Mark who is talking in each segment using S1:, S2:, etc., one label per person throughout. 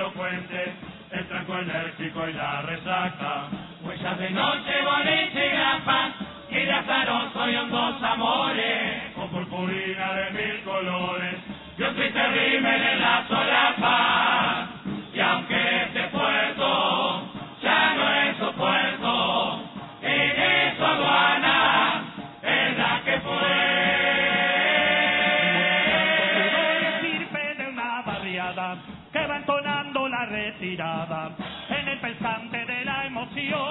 S1: elocuente, el tranco enérgico y la resaca.
S2: Huellas de noche, boliche y grapa, y de azaroso y hondos amores,
S1: con purpurina de mil colores,
S2: y un triste rímel en la solapa. Y aunque este puerto ya no es su puerto, en su aduana es la que fue.
S1: Sirve de una barriada que va entonando la retirada en el pesante de la emoción.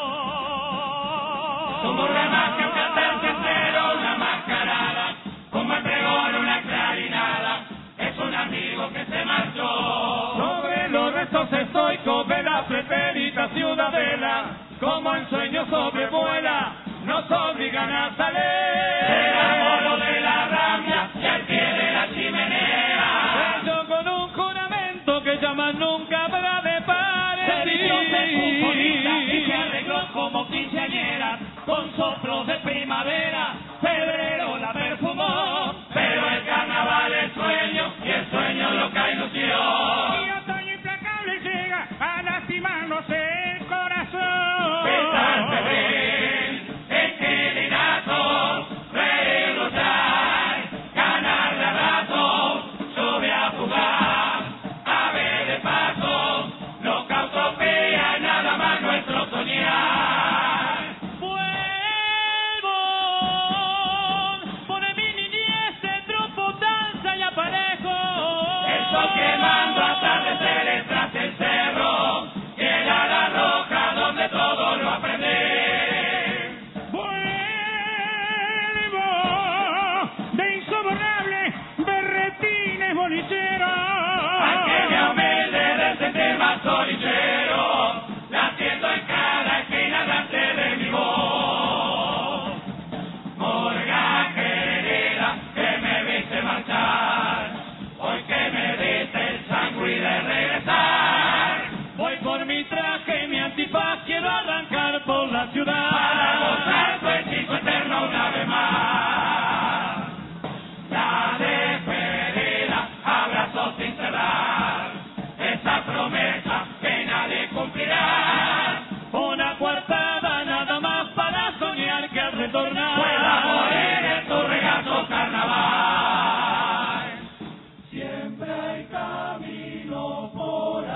S2: Como ramas que un cantar sincero, una mascarada, como el pregón, una clarinada, es un amigo que se marchó.
S1: Sobre los restos estoicos de la pretérita ciudadela, como en sueños sobrevuela, nos obligan a salir.
S2: El amor de la ramia y al pie de la chimenea,
S1: yo con un juramento que llaman nunca habrá de parecer.
S2: y se arregló como quinceañera, con soplos de primavera, febrero la perfumó, pero el carnaval es sueño, y el sueño loca ilusión.
S1: Y otoño implacable llega a lastimarnos el corazón.
S2: Pensar febril, esquilinazo, reír, luchar, ganar de abrazo, lluvia fugaz, ave de paso, loca utopía, nada más nuestro soñar.
S1: Vuelvo por mi niñez, el tropo, danza y aparejo.
S2: El sol quemando atardeceres tras el cerro, y el ala roja donde todo lo aprendí.
S1: Vuelvo de insobornable berretines bolicheros.
S2: Aquella humilde del sentir más solillero, latiendo en cada esquina delante de mi voz. Morga querida, que me viste marchar, hoy que me diste el sangre de regresar,
S1: Voy por mi traje y mi antifaz, quiero arrancar por la ciudad.
S2: para gozar tu hechizo eterno una vez más. La despedida, abrazos sin cerrar, esa promesa que nadie cumplirá.
S1: Una coartada nada más para soñar que al retornar
S2: Pueda morir en tu regazo carnaval. Siempre hay camino por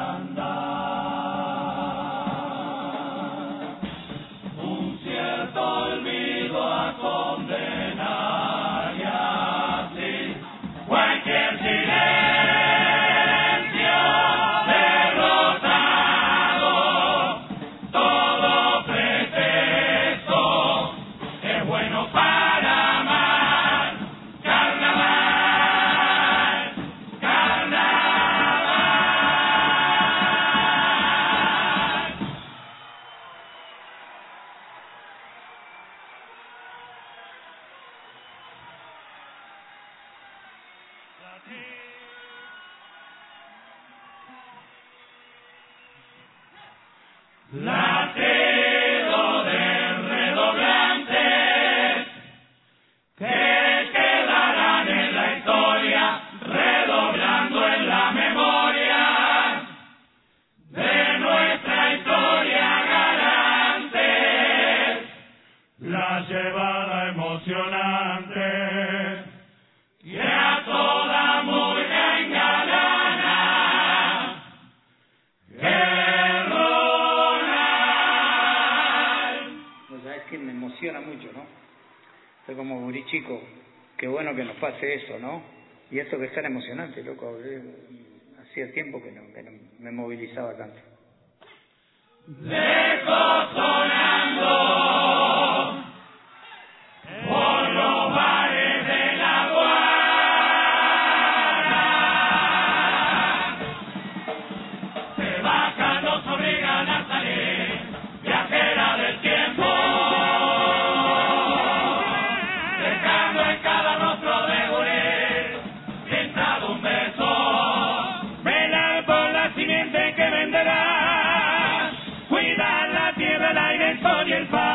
S2: andar, un cierto olvido a condenar, y así cualquier silencio derrotado, todo pretexto es bueno para amar. Carnaval, carnaval. Latido de redoblantes que quedarán en la historia, redoblando en la memoria de nuestra historia galante,
S1: la llevada emocionante.
S2: que a toda murga engalana, guerronal.
S3: O sea, es que me emociona mucho, ¿no? Soy como gurí chico, qué bueno que nos pase eso, ¿no? Y esto que es tan emocionante, loco, hacía tiempo que no me movilizaba tanto.
S2: Lejos sonando por los bares de la Guara, se bajan, nos obligan a salir, viajera del tiempo, dejando en cada rostro de gurí pintado un beso, velar por la simiente que venderá, cuidar la tierra, el aire, el sol y el pan.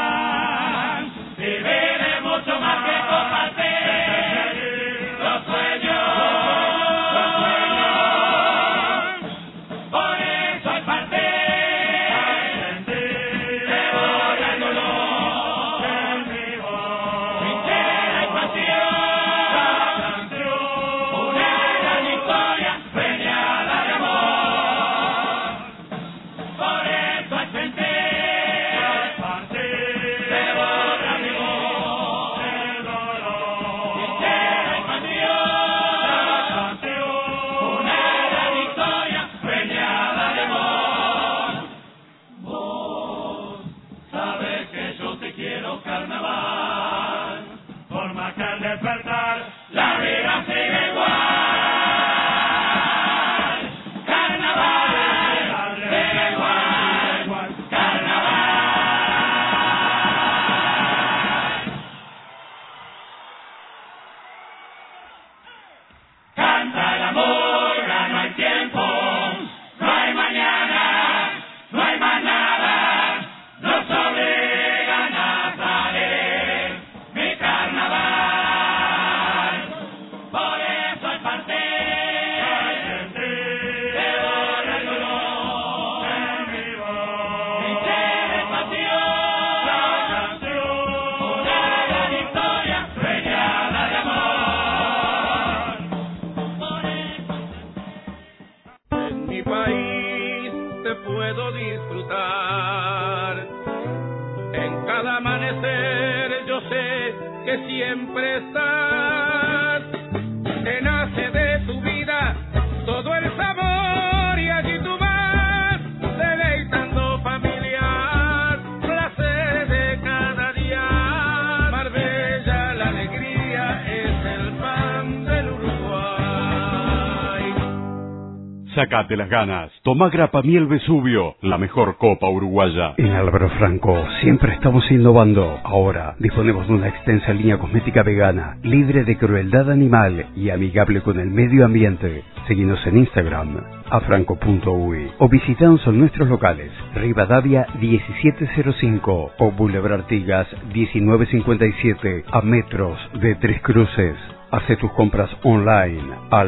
S4: país te puedo disfrutar. En cada amanecer yo sé que siempre estás. Te nace de tu vida todo el sabor y allí tú vas deleitando familiar, placer de cada día. Marbella, la alegría es el pan del Uruguay.
S5: Sacate las ganas. Tomá Grapa Miel Vesubio, la mejor copa uruguaya.
S6: En Álvaro Franco siempre estamos innovando. Ahora disponemos de una extensa línea cosmética vegana, libre de crueldad animal y amigable con el medio ambiente. Seguinos en Instagram, afranco.uy, o visitanos en nuestros locales, Rivadavia 1705 o Boulevard Artigas 1957, a metros de Tres Cruces. Hace tus compras online,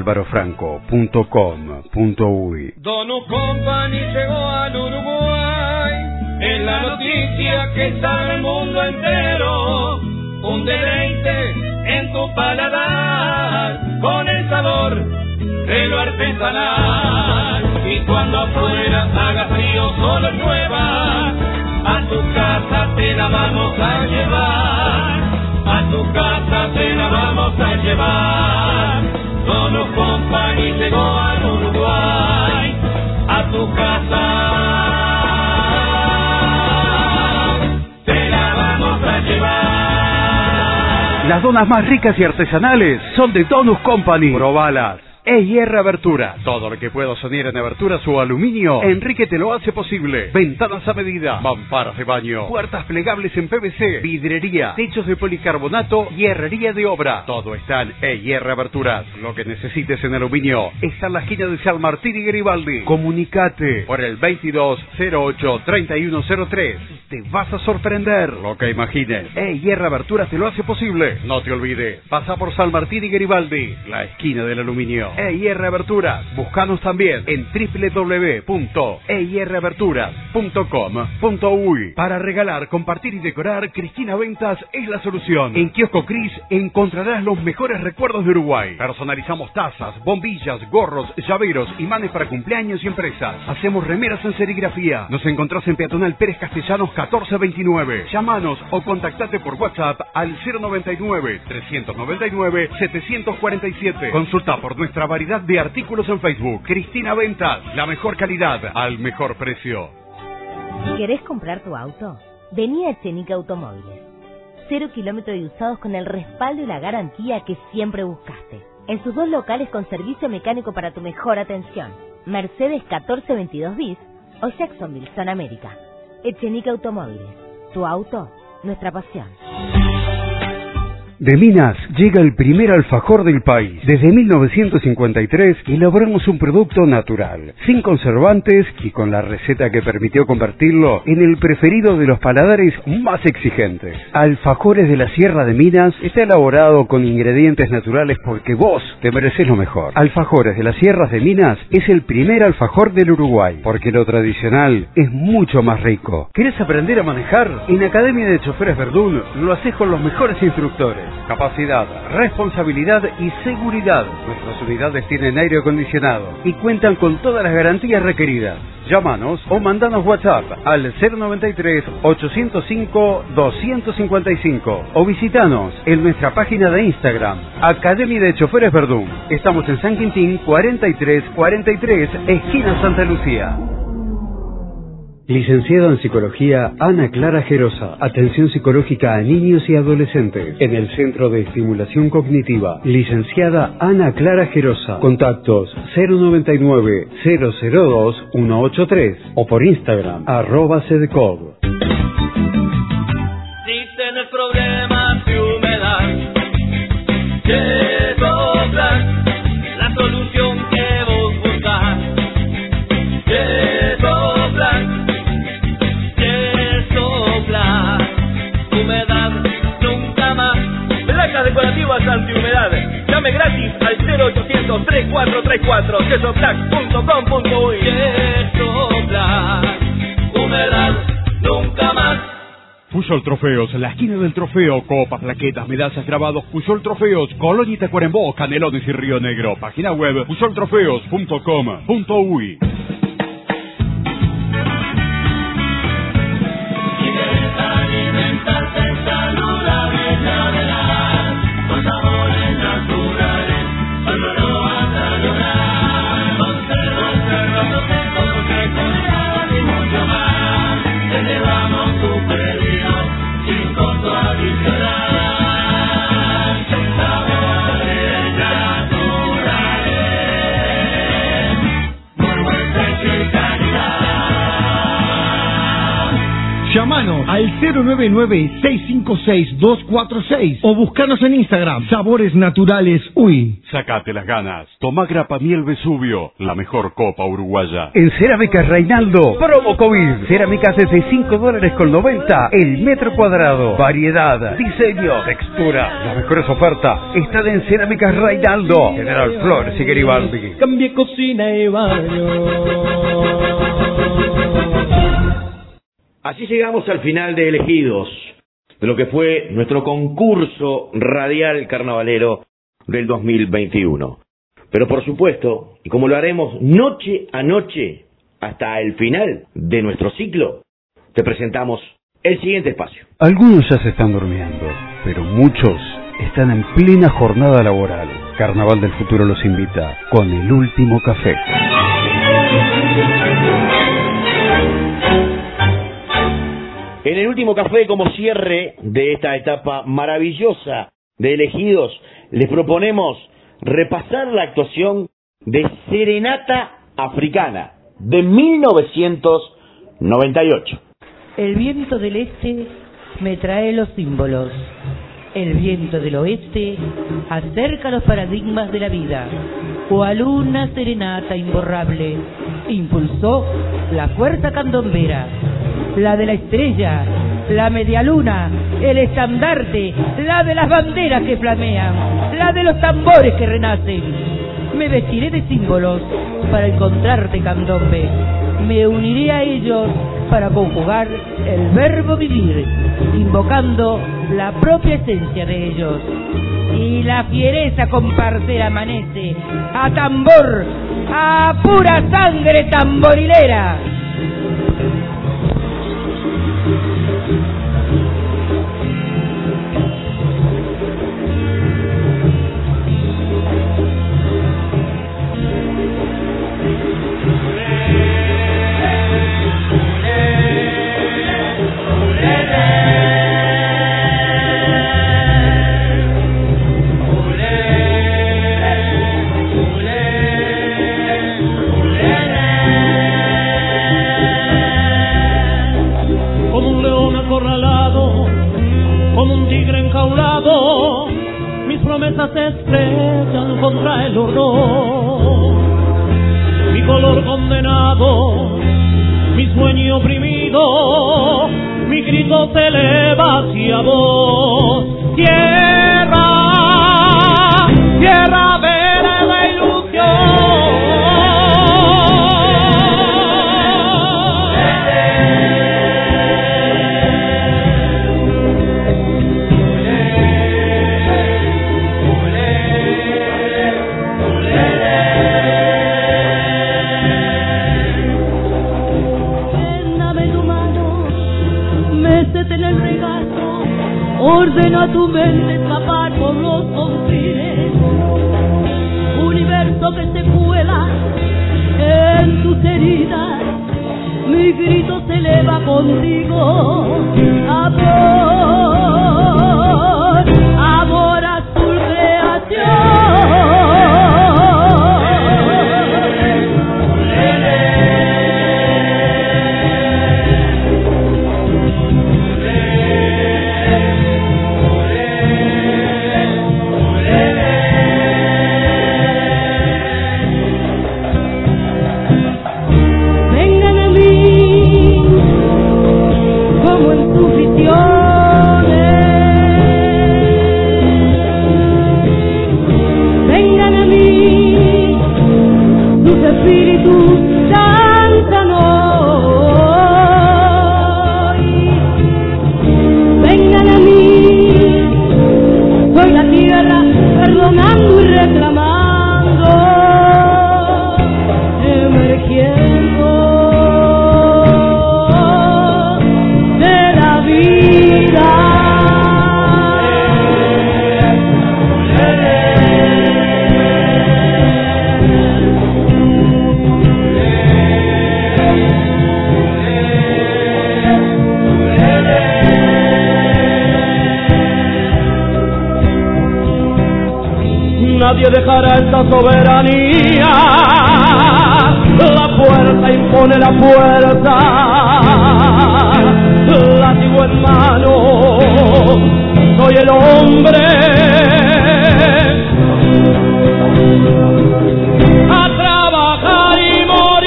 S6: alvarofranco.com.uy.
S4: Donut Company llegó al Uruguay, es la noticia que está en el mundo entero. Un deleite en tu paladar, con el sabor de lo artesanal. Y cuando afuera haga frío, solo llueva, a tu casa te la vamos a llevar. A tu casa te la vamos a llevar. Donut Company llegó al Uruguay. A tu casa te la vamos a llevar.
S6: Las donas más ricas y artesanales son de Donut Company. Probalas. EIR Abertura. Todo lo que puedo soñar en aberturas o aluminio, Enrique te lo hace posible. Ventanas a medida, mamparas de baño, puertas plegables en PVC, vidrería, techos de policarbonato y herrería de obra. Todo está en EIR Aberturas. Lo que necesites en aluminio está en la esquina de San Martín y Garibaldi. Comunicate por el 2208-3103. Te vas a sorprender. Lo que imagines, EIR Aberturas te lo hace posible. No te olvides, pasa por San Martín y Garibaldi, la esquina del aluminio. EIR Aberturas. Búscanos también en www.eiraberturas.com.uy. Para regalar, compartir y decorar, Cristina Ventas es la solución. En Kiosco Cris encontrarás los mejores recuerdos de Uruguay. Personalizamos tazas, bombillas, gorros, llaveros, imanes para cumpleaños y empresas. Hacemos remeras en serigrafía. Nos encontrás en Peatonal Pérez Castellanos 1429. Llámanos o contactate por WhatsApp al 099-399-747. Consulta por nuestra variedad de artículos en Facebook. Cristina Ventas, la mejor calidad al mejor precio.
S7: ¿Querés comprar tu auto? Vení a Echenique Automóviles. 0 kilómetros de usados con el respaldo y la garantía que siempre buscaste. En sus 2 locales con servicio mecánico para tu mejor atención. Mercedes 1422 bis o Jacksonville, Zona América. Echenique Automóviles. Tu auto, nuestra pasión.
S6: De Minas llega el primer alfajor del país. Desde 1953 elaboramos un producto natural, sin conservantes y con la receta que permitió convertirlo en el preferido de los paladares más exigentes. Alfajores de la Sierra de Minas está elaborado con ingredientes naturales porque vos te mereces lo mejor. Alfajores de las Sierras de Minas es el primer alfajor del Uruguay, porque lo tradicional es mucho más rico. ¿Querés aprender a manejar? En Academia de Choferes Verdún lo haces con los mejores instructores. Capacidad, responsabilidad y seguridad. Nuestras unidades tienen aire acondicionado y cuentan con todas las garantías requeridas. Llámanos o mandanos WhatsApp al 093-805-255 o visitanos en nuestra página de Instagram, Academia de Choferes Verdún. Estamos en San Quintín 4343, esquina Santa Lucía. Licenciada en Psicología, Ana Clara Gerosa. Atención psicológica a niños y adolescentes. En el Centro de Estimulación Cognitiva. Licenciada Ana Clara Gerosa. Contactos 099-002-183 o por Instagram, @cdcog.
S4: Si tenés problemas de humedad, que soplan la solución que vos buscás. Que soplan. Humedad nunca más. Placas decorativas antihumedad. Llame gratis al 0800-3434. quesoplac.com.uy. Quesoplac. Humedad nunca más.
S5: Puyol Trofeos, la esquina del trofeo, copas, plaquetas, medallas, grabados. Puyol Trofeos, Colonia y Tacuarembó, Canelones y Río Negro. Página web puyoltrofeos.com.uy.
S8: Llámanos al 099-656-246 o buscanos en Instagram, Sabores Naturales UI.
S5: Sácate las ganas. Tomá Grapa Miel Vesubio, la mejor copa uruguaya.
S6: En Cerámicas Reinaldo, promo COVID. Cerámicas desde $5.90 el metro cuadrado. Variedad, diseño, textura. Las mejores ofertas están en Cerámicas Reinaldo. General Flores y Garibaldi.
S4: Cambie cocina y baño.
S9: Así llegamos al final de Elegidos, de lo que fue nuestro concurso radial carnavalero del 2021. Pero por supuesto, y como lo haremos noche a noche hasta el final de nuestro ciclo, te presentamos el siguiente espacio.
S6: Algunos ya se están durmiendo, pero muchos están en plena jornada laboral. Carnaval del Futuro los invita con el último café.
S9: En el último café, como cierre de esta etapa maravillosa de Elegidos, les proponemos repasar la actuación de Serenata Africana de 1998.
S10: El viento del este me trae los símbolos. El viento del oeste acerca los paradigmas de la vida. Cual una serenata imborrable impulsó la fuerza candombera, la de la estrella, la medialuna, el estandarte, la de las banderas que flamean, la de los tambores que renacen. Me vestiré de símbolos para encontrarte, candombe. Me uniré a ellos para conjugar el verbo vivir, invocando la propia esencia de ellos. Y la fiereza compartera amanece a tambor, a pura sangre tamborilera.
S1: Mis promesas se estrellan contra el horror, mi color condenado, mi sueño oprimido, mi grito se eleva hacia vos. Tierra, tierra de la ilusión.
S10: Ordena a tu mente escapar por los confines, universo que se cuela en tus heridas, mi grito se eleva contigo, amor, amor a tu creación.
S1: Nadie dejará esta soberanía, la fuerza impone la fuerza, la
S4: látigo en mano, soy el hombre a trabajar y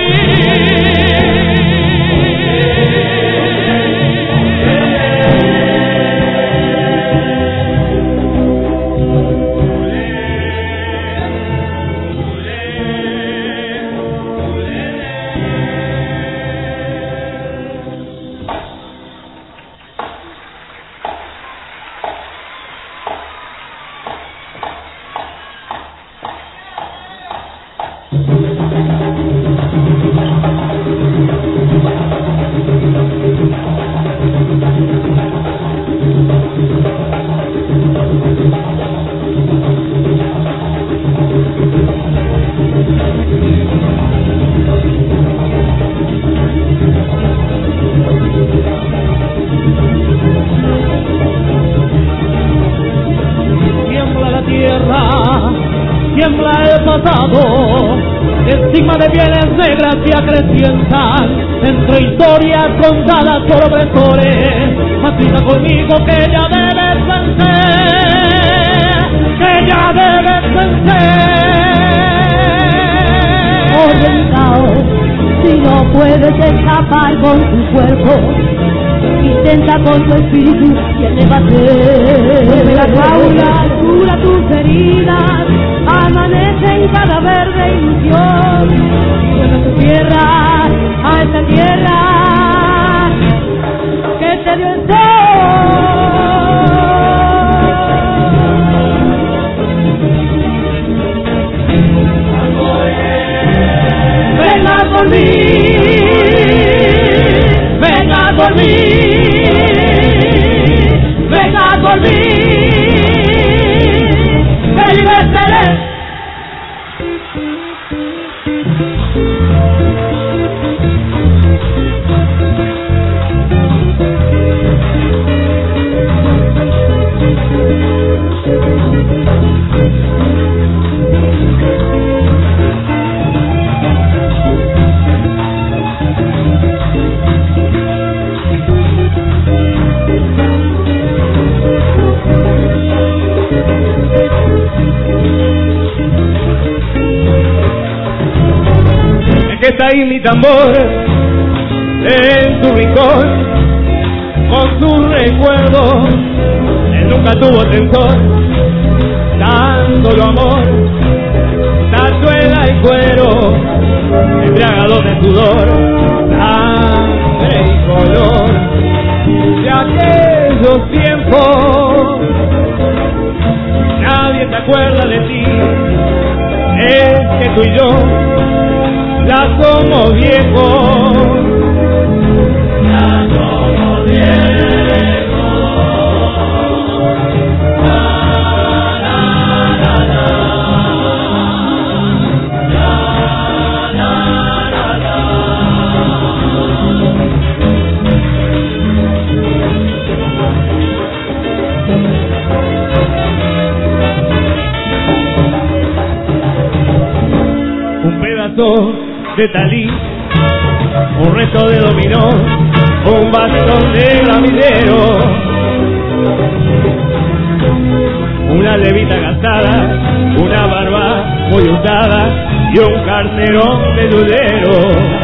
S4: encima de bienes negras que acrecientan entre historias contadas por opresores. Matriza conmigo que ya debes vencer, que ya debes vencer.
S11: Oye el caos, si no puedes escapar con tu cuerpo, intenta con tu espíritu que te va a hacer. La jaula cura tus heridas, amanece en cada verde ilusión. Y vuelve a tu tierra, a esta tierra que te dio el sol. Venga por mí, venga por mí, venga por mí, que libertaré.
S4: Que está ahí mi tambor en su rincón con sus recuerdos. Él nunca tuvo tensor, tan solo amor, tachuela y cuero, embriagado de sudor, sangre y color de aquellos tiempos. Nadie se acuerda de ti, es que tú y yo ya somos viejos, ya somos viejos. La, la, la, la. La, la, la, la. Un pedazo de talí, un resto de dominó, un bastón de gramillero, una levita gastada, una barba muy usada y un carterón de dudero,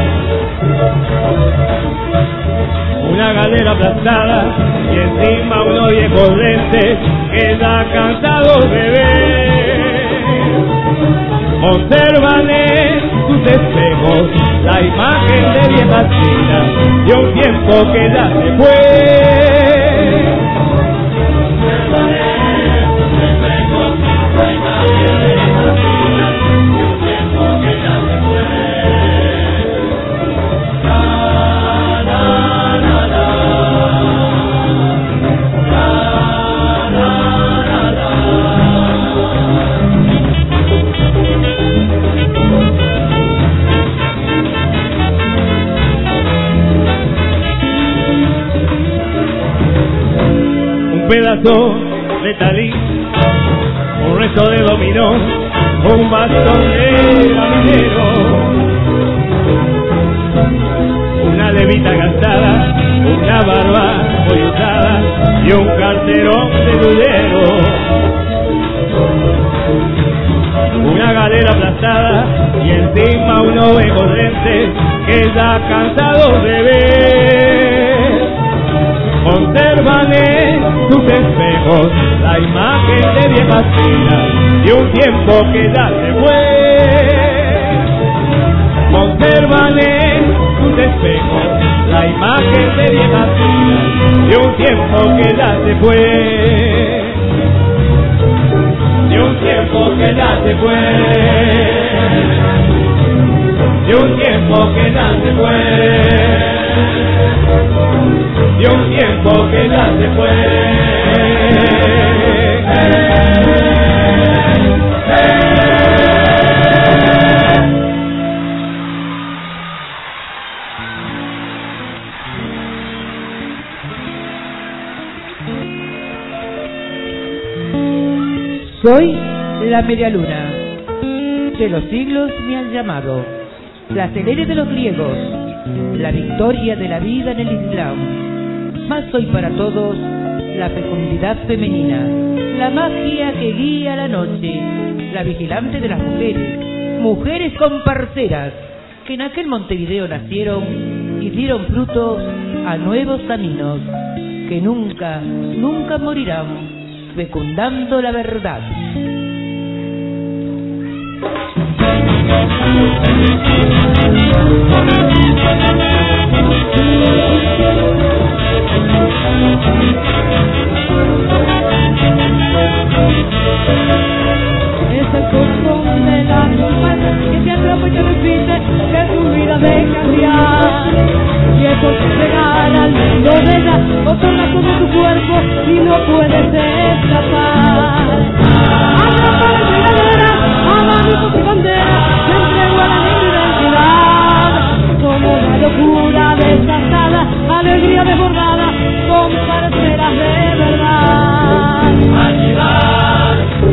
S4: una galera aplastada y encima unos viejos lentes que ya cansados de ver. Conservan en sus espejos la imagen de viejas chicas de un tiempo que ya se fue. Conservan en sus espejos la imagen de viejas chicas de un tiempo que ya se fue. La, la, la, la. La, la, la, la. Un pedazo de talí, un resto de dominó, un bastón de gramillero, una levita gastada, una barba muy viejos lentes que ya cansados de ver conservan en sus espejos la imagen de viejas filas de un tiempo que ya se fue. Conservan en sus espejos la imagen de viejas filas de un tiempo que ya se fue. De un tiempo que ya se fue. De un tiempo que ya se fue. De un tiempo que ya se fue.
S10: Soy la media luna, de los siglos me han llamado, la Selene de los griegos, la victoria de la vida en el Islam. Mas soy para todos la fecundidad femenina, la magia que guía la noche, la vigilante de las mujeres, mujeres comparceras, que en aquel Montevideo nacieron y dieron frutos a nuevos caminos, que nunca, nunca morirán, fecundando la verdad.
S11: Es el corazón de la mujer que te atrapa y te repite que tu vida debe cambiar. Y es porque llegar al mundo de ella otorga todo tu cuerpo y no puedes escapar. Atrapa la llegadera, abanicos y banderas, te entrego a la negra identidad. Como la locura desatada, alegría desbordada, con parceras de verdad.
S2: Allí va,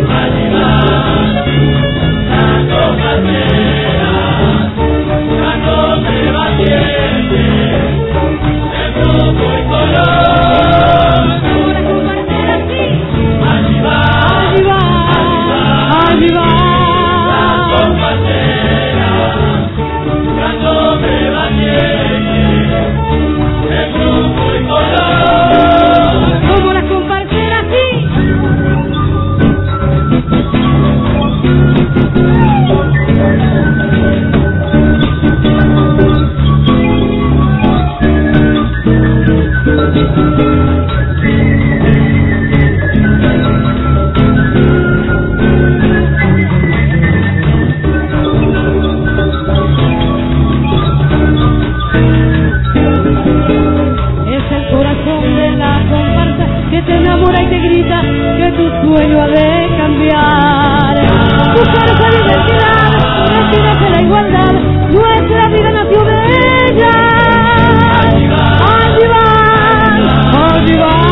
S2: dando banderas, dándome batiente, de grupo y color.
S11: Una compartida así.
S2: Allí va, dando banderas, dándome batiente, de grupo y color.
S11: Como las comparceras así. Es el corazón de la comparsa que te enamora y te grita que tu sueño ha de cambiar. Buscar esa identidad, vestidas de la igualdad, nuestra vida nació de ella. Allí van.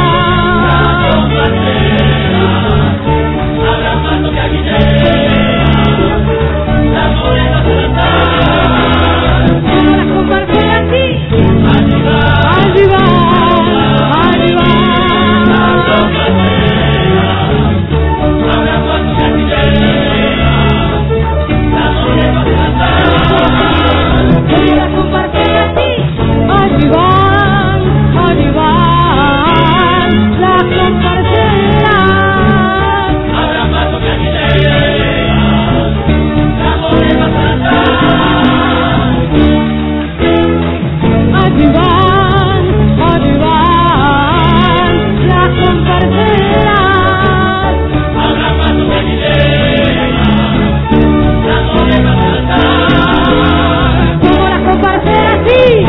S2: Abrazando mi aguilera, la morena saltar.
S11: Como las comparceras así.
S2: Allí va,
S11: Allí van.
S2: abrazando mi aguilera, la morena saltar.
S11: Como las comparceras así. Allí van. Las comparceras.
S2: Abrazando mi aguilera, la morena saltar.
S11: Allí van, las comparceras.
S2: Abrazando mi aguilera, la morena saltar.
S11: Como las comparceras, sí.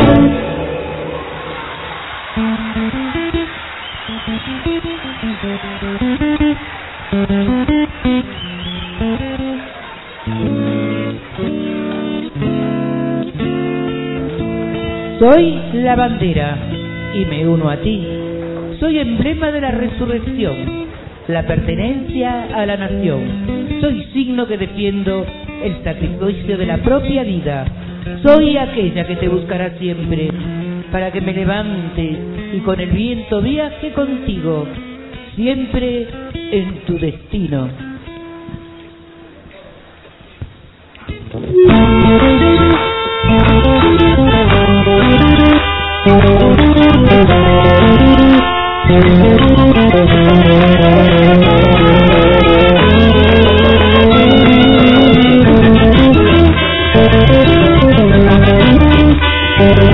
S10: Soy la bandera y me uno a ti. Soy emblema de la resurrección, la pertenencia a la nación. Soy signo que defiendo el sacrificio de la propia vida. Soy aquella que te buscará siempre, para que me levante y con el viento viaje contigo, siempre en tu destino.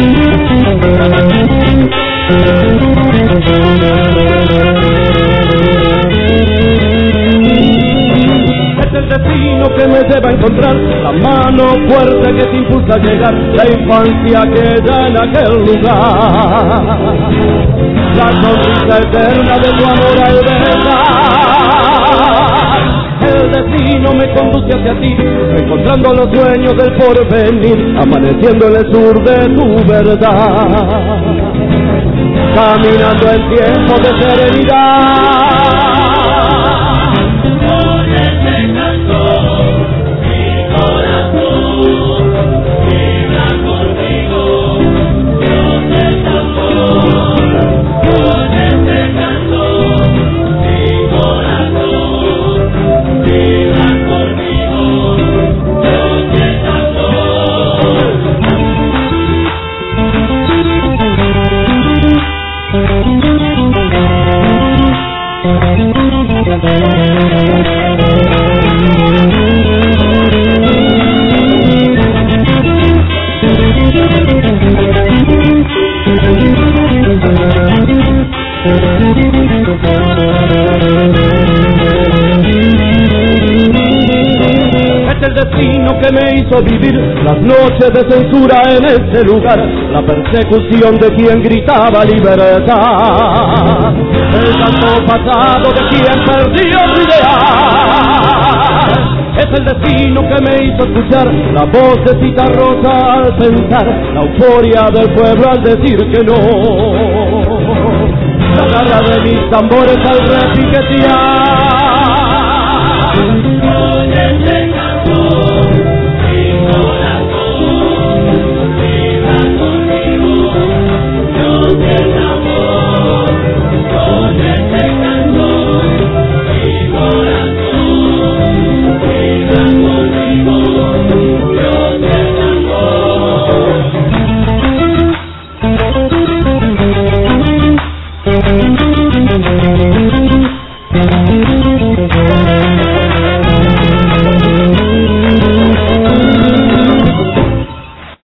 S12: Es el destino que me lleva a encontrar, la mano fuerte que te impulsa a llegar, la infancia que da en aquel lugar, la sonrisa eterna de tu amor al besar. El destino me conduce hacia ti, encontrando los sueños del porvenir, amaneciendo en el sur de tu verdad, caminando en tiempos de serenidad. Es el destino que me hizo vivir las noches de censura en este lugar, la persecución de quien gritaba libertad, el canto pasado de quien perdió su ideal. Es el destino que me hizo escuchar la voz de Citarrosa al pensar, la euforia del pueblo al decir que no, la garra de mis tambores al repiquetear.